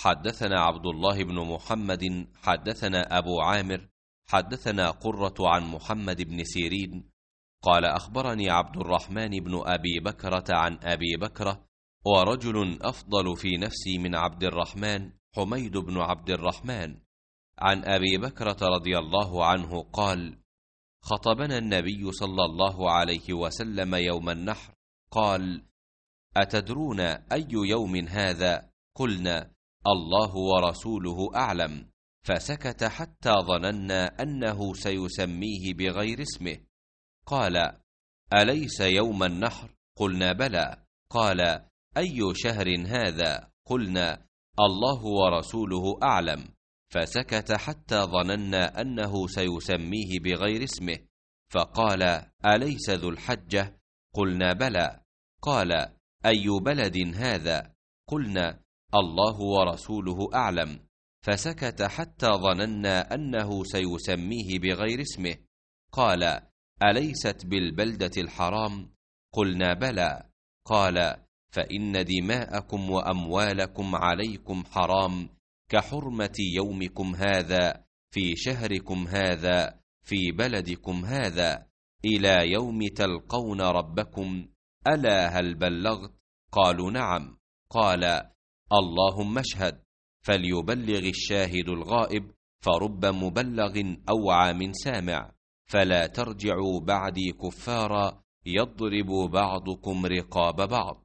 حدثنا عبد الله بن محمد حدثنا أبو عامر حدثنا قرة عن محمد بن سيرين قال أخبرني عبد الرحمن بن أبي بكرة عن أبي بكرة ورجل أفضل في نفسي من عبد الرحمن حميد بن عبد الرحمن عن أبي بكرة رضي الله عنه قال خطبنا النبي صلى الله عليه وسلم يوم النحر قال أتدرون أي يوم هذا؟ قلنا الله ورسوله أعلم، فسكت حتى ظننا أنه سيسميه بغير اسمه. قال أليس يوم النحر؟ قلنا بلى. قال أي شهر هذا؟ قلنا الله ورسوله أعلم، فسكت حتى ظننا أنه سيسميه بغير اسمه. فقال أليس ذو الحجة؟ قلنا بلى. قال أي بلد هذا؟ قلنا الله ورسوله أعلم، فسكت حتى ظننا أنه سيسميه بغير اسمه. قال أليست بالبلدة الحرام؟ قلنا بلى. قال فإن دماءكم وأموالكم عليكم حرام كحرمة يومكم هذا في شهركم هذا في بلدكم هذا إلى يوم تلقون ربكم. ألا هل بلغت؟ قالوا نعم. قال اللهم اشهد، فليبلغ الشاهد الغائب، فرب مبلغ أوعى من سامع، فلا ترجعوا بعدي كفارا يضرب بعضكم رقاب بعض.